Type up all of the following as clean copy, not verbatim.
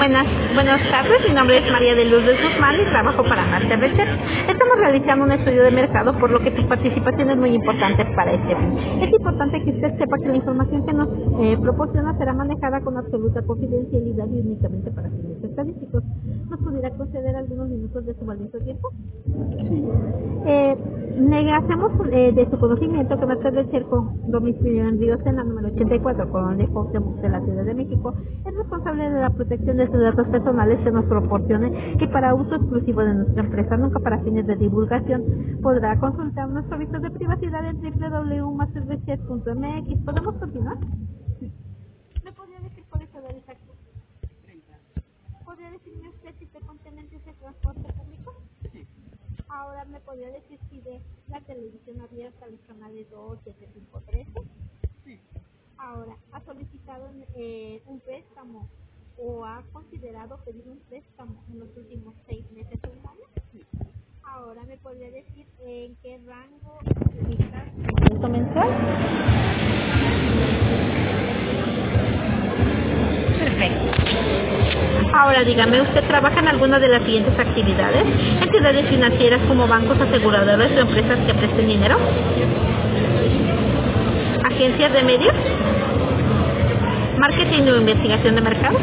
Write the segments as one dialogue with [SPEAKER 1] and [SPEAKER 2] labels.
[SPEAKER 1] Buenas tardes, mi nombre es María de Luz de Guzmán y trabajo para Master Research. Estamos realizando un estudio de mercado, por lo que tu participación es muy importante para este fin. Es importante que usted sepa que la información que nos proporciona será manejada con absoluta confidencialidad y únicamente para fines estadísticos. ¿Nos pudiera conceder algunos minutos de su valioso tiempo?
[SPEAKER 2] Sí.
[SPEAKER 1] Hacemos de su conocimiento que Master Research, con domicilio en Río Sena, número 84, Colonia Cuauhtémoc de la Ciudad de México, es responsable de la protección de sus datos personales que nos proporcione y para uso exclusivo de nuestra empresa, nunca para fines de divulgación. Podrá consultar nuestro aviso de privacidad en www.masterresearch.mx. ¿Podemos continuar?
[SPEAKER 2] Sí.
[SPEAKER 1] ¿Me podría decir cuál es su edad exacta?
[SPEAKER 2] 30.
[SPEAKER 1] ¿Podría decirme usted si frecuentemente usa el transporte público?
[SPEAKER 2] Sí.
[SPEAKER 1] Ahora, ¿me podría decir si ve la televisión abierta, los canales 2, 7, 5, 13?
[SPEAKER 2] Sí.
[SPEAKER 1] Ahora, ¿ha solicitado un préstamo o ha considerado pedir un préstamo en los últimos 6 meses o un año?
[SPEAKER 2] Sí.
[SPEAKER 1] Ahora, ¿me podría decir en qué rango ubicas su ingreso mensual? Perfecto. Ahora, dígame, ¿usted trabaja en alguna de las siguientes actividades? ¿Entidades financieras como bancos, aseguradoras o empresas que presten dinero? ¿Agencias de medios? ¿Marketing o investigación de mercado?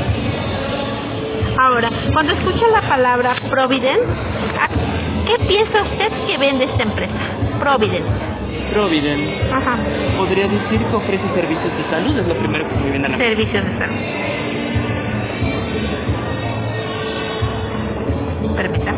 [SPEAKER 1] Ahora, cuando escucha la palabra Provident, ¿qué piensa usted que vende esta empresa? Provident.
[SPEAKER 2] Ajá. Podría decir que ofrece servicios de salud, es lo primero que se me viene a la mente.
[SPEAKER 1] Servicios de salud. Permítame.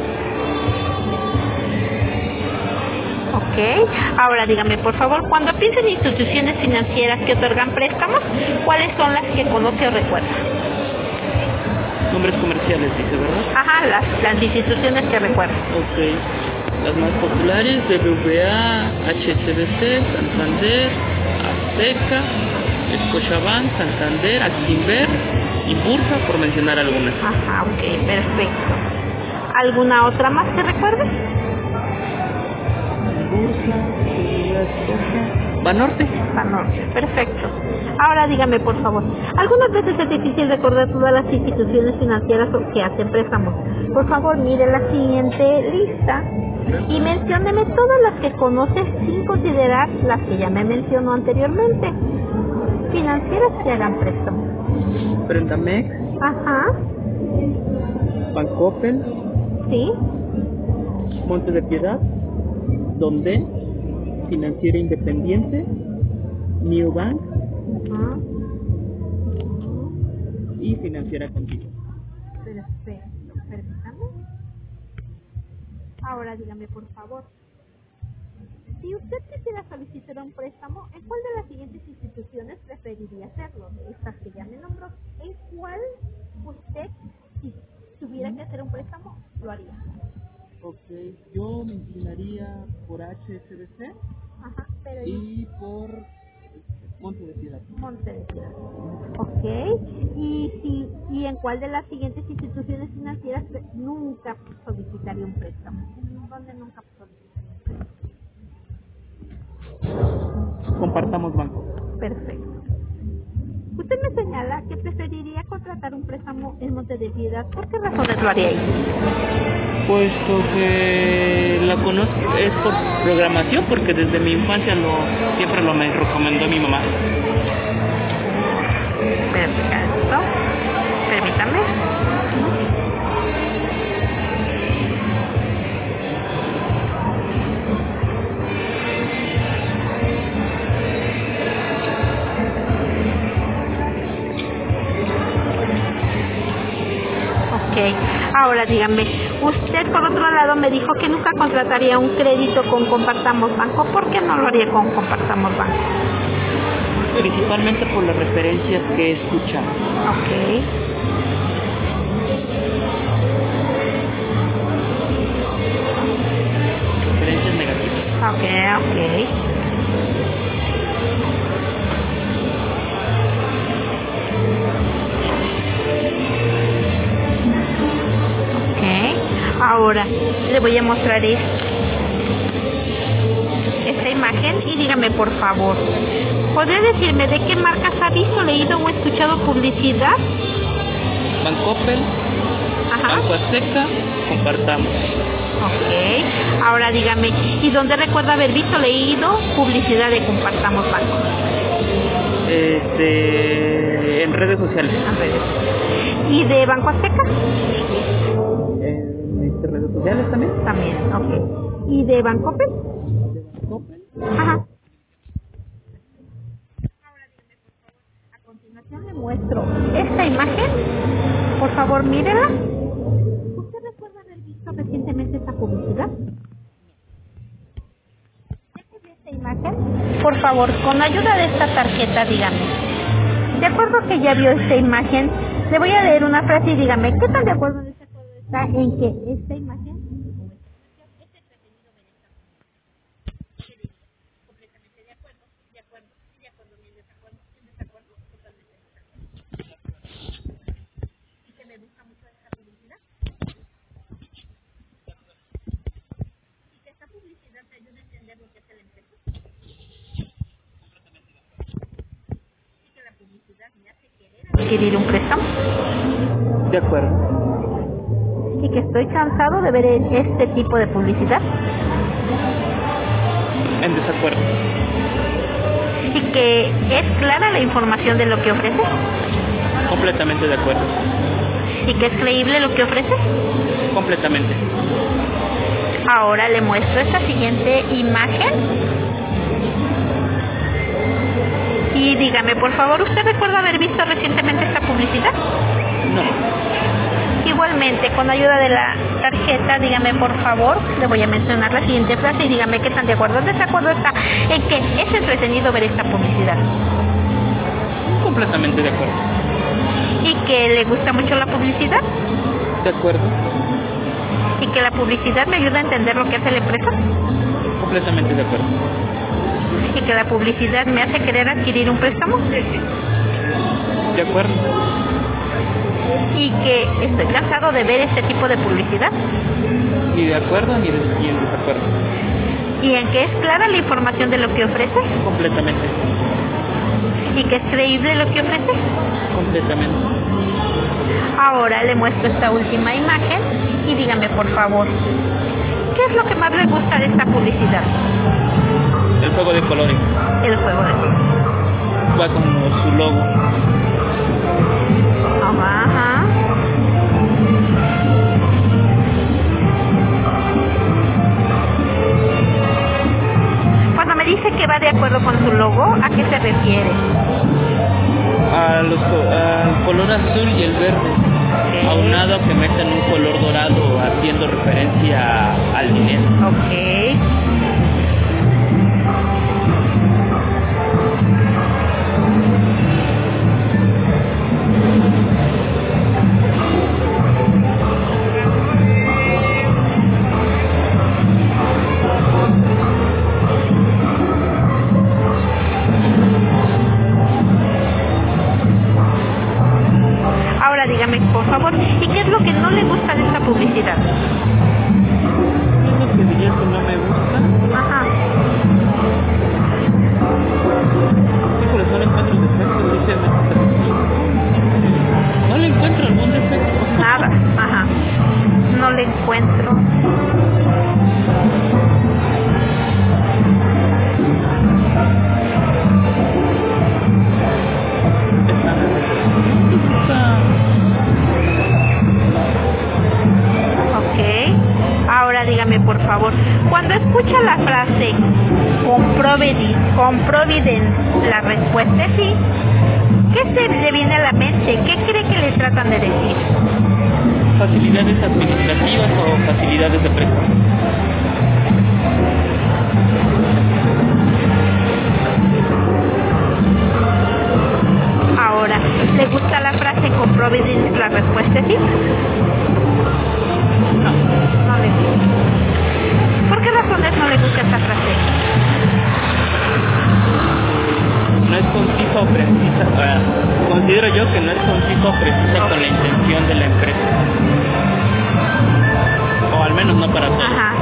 [SPEAKER 1] Ok. Ahora dígame, por favor, cuando piensa en instituciones financieras que otorgan préstamos, ¿cuáles son las que conoce o recuerda?
[SPEAKER 2] Nombres comerciales, dice, ¿verdad?
[SPEAKER 1] Ajá, las instituciones que recuerda.
[SPEAKER 2] Ok. Las más populares, BBVA, HSBC, Santander, Azteca, Scotiabank, Santander, Actinver y Bursa, por mencionar algunas.
[SPEAKER 1] Ajá, ok, perfecto. ¿Alguna otra más que recuerde?
[SPEAKER 2] Bursa, Banorte.
[SPEAKER 1] Banorte, perfecto. Ahora dígame, por favor, algunas veces es difícil recordar todas las instituciones financieras que hacen préstamos. Por favor, mire la siguiente lista y mencióneme todas las que conoce sin considerar las que ya me mencionó anteriormente. Financieras que hagan préstamos.
[SPEAKER 2] Prentamex.
[SPEAKER 1] Ajá.
[SPEAKER 2] Bancoppel.
[SPEAKER 1] Sí.
[SPEAKER 2] Monte de Piedad. Donde Financiera Independiente, New Bank.
[SPEAKER 1] Ajá.
[SPEAKER 2] Y Financiera Continua.
[SPEAKER 1] Perfecto, permítame. Ahora dígame, por favor, si usted quisiera solicitar un préstamo, ¿en cuál de las siguientes instituciones preferiría hacerlo? De estas que ya me nombró, ¿en cuál usted, si tuviera que hacer un préstamo, lo haría?
[SPEAKER 2] Ok, yo me inclinaría por HSBC.
[SPEAKER 1] Ajá, pero
[SPEAKER 2] y por Monte de Piedad.
[SPEAKER 1] Monte de Piedad. Ok, ¿y en cuál de las siguientes instituciones financieras nunca solicitaría un préstamo? ¿Dónde nunca solicitaría un préstamo?
[SPEAKER 2] Compartamos banco.
[SPEAKER 1] Perfecto. Usted me señala que preferiría contratar un préstamo en Monte de Piedad. ¿Por qué razones lo haría ahí?
[SPEAKER 2] Puesto que la conozco es por programación, porque desde mi infancia siempre lo me recomendó mi mamá.
[SPEAKER 1] Perfecto. Permítame. Ok, ahora dígame, usted por otro lado me dijo que nunca contrataría un crédito con Compartamos Banco. ¿Por qué no lo haría con Compartamos Banco?
[SPEAKER 2] Principalmente por las referencias que he escuchado.
[SPEAKER 1] Ok.
[SPEAKER 2] Referencias negativas.
[SPEAKER 1] Ok. Ahora le voy a mostrar esta imagen y dígame por favor, ¿podría decirme de qué marcas ha visto, leído o escuchado publicidad
[SPEAKER 2] Bancoppel, Banco Azteca, Compartamos.
[SPEAKER 1] Ok, ahora dígame, ¿y dónde recuerda haber visto, leído publicidad de Compartamos Banco?
[SPEAKER 2] En redes sociales.
[SPEAKER 1] En redes. ¿Y de Banco Azteca?
[SPEAKER 2] En redes sociales también.
[SPEAKER 1] También, ok. ¿Y de Bancoppel? Ajá. Ahora dígame, por favor, a continuación le muestro esta imagen. Por favor, mírela. ¿Usted recuerda haber visto recientemente esta publicidad? Esta imagen, por favor, con ayuda de esta tarjeta, dígame. De acuerdo que ya vio esta imagen, le voy a leer una frase y dígame, ¿qué tan de acuerdo está en que esta imagen es entretenido ver esta publicidad? ¿Qué diría? Completamente de acuerdo, de acuerdo, de acuerdo, ni en desacuerdo, totalmente de acuerdo. ¿Y que me gusta mucho esta publicidad? ¿Y que esta publicidad te ayuda a entender lo que hace la empresa? ¿Y que la publicidad me hace querer adquirir un préstamo?
[SPEAKER 2] De acuerdo.
[SPEAKER 1] ¿Y que estoy cansado de ver este tipo de publicidad?
[SPEAKER 2] En desacuerdo.
[SPEAKER 1] ¿Y que es clara la información de lo que ofrece?
[SPEAKER 2] Completamente de acuerdo.
[SPEAKER 1] ¿Y que es creíble lo que ofrece?
[SPEAKER 2] Completamente.
[SPEAKER 1] Ahora le muestro esta siguiente imagen. Y dígame, por favor, ¿usted recuerda haber visto recientemente esta publicidad?
[SPEAKER 2] No.
[SPEAKER 1] Igualmente, con ayuda de la tarjeta, dígame, por favor, le voy a mencionar la siguiente frase y dígame qué tan de acuerdo o desacuerdo está en que es entretenido ver esta publicidad.
[SPEAKER 2] Completamente de acuerdo.
[SPEAKER 1] ¿Y que le gusta mucho la publicidad?
[SPEAKER 2] De acuerdo.
[SPEAKER 1] ¿Y que la publicidad me ayuda a entender lo que hace la empresa?
[SPEAKER 2] Completamente de acuerdo.
[SPEAKER 1] ¿Y que la publicidad me hace querer adquirir un préstamo?
[SPEAKER 2] De acuerdo.
[SPEAKER 1] ¿Y que estoy cansado de ver este tipo de publicidad?
[SPEAKER 2] Ni de acuerdo ni en desacuerdo.
[SPEAKER 1] ¿Y en que es clara la información de lo que ofrece?
[SPEAKER 2] Completamente.
[SPEAKER 1] ¿Y que es creíble lo que ofrece?
[SPEAKER 2] Completamente.
[SPEAKER 1] Ahora le muestro esta última imagen y dígame, por favor, ¿qué es lo que más le gusta de esta publicidad?
[SPEAKER 2] El juego de colores.
[SPEAKER 1] El juego de colores.
[SPEAKER 2] Va como su logo.
[SPEAKER 1] Ajá. Cuando me dice que va de acuerdo con su logo, ¿a qué se refiere?
[SPEAKER 2] Al color azul y el verde.
[SPEAKER 1] Okay.
[SPEAKER 2] Aunado a que metan un color dorado haciendo referencia al dinero.
[SPEAKER 1] Ok. Ahora dígame, por favor, ¿y qué es lo que no le gusta de esta publicidad?
[SPEAKER 2] ¿Qué es lo que diría que no me gusta?
[SPEAKER 1] Ajá.
[SPEAKER 2] Híjole, no le encuentro defectos, dice. No le encuentro algún defecto.
[SPEAKER 1] Nada, ajá. No le encuentro. Ok. Ahora dígame, por favor, cuando escucha la frase con Providence, la respuesta es sí, ¿qué se le viene a la mente? ¿Qué cree que le tratan de decir?
[SPEAKER 2] Facilidades administrativas o facilidades de préstamo.
[SPEAKER 1] Ahora, ¿le gusta la frase con Providence? La respuesta es sí. No le gusta. ¿Por qué razones no le gusta esta frase?
[SPEAKER 2] No es concisa o precisa. Considero yo que no es concisa o precisa con la intención de la empresa. O al menos no para todos.
[SPEAKER 1] Ajá.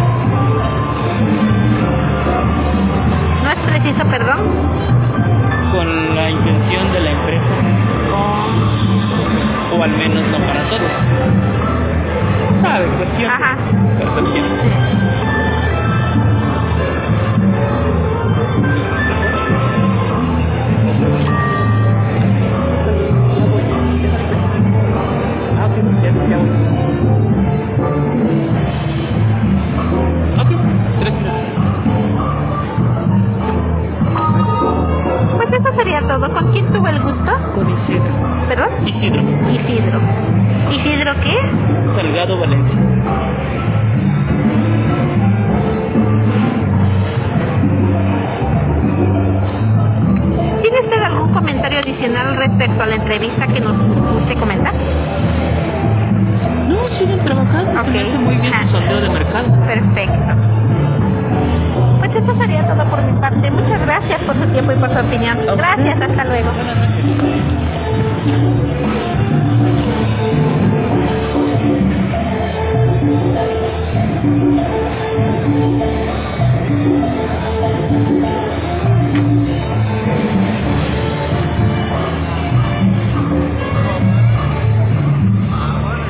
[SPEAKER 1] ¿No es preciso, perdón?
[SPEAKER 2] Con la intención de la empresa. O o al menos no para todos. ¿Sabe? Cuestión.
[SPEAKER 1] Ajá.
[SPEAKER 2] Percepción.
[SPEAKER 1] Pues eso sería todo. ¿Con quién tuvo el gusto?
[SPEAKER 2] Con Isidro.
[SPEAKER 1] ¿Perdón?
[SPEAKER 2] Isidro.
[SPEAKER 1] Isidro. ¿Isidro qué?
[SPEAKER 2] Salgado Valencia.
[SPEAKER 1] ¿Tiene usted algún comentario adicional respecto a la entrevista que nos guste comentar?
[SPEAKER 2] No, siguen trabajando.
[SPEAKER 1] Ok.
[SPEAKER 2] Se me hace muy bien su sondeo de mercado.
[SPEAKER 1] Perfecto. Pues eso sería todo por mi parte. Muchas gracias por su tiempo y por su opinión. Gracias, hasta luego.
[SPEAKER 2] Buenas noches.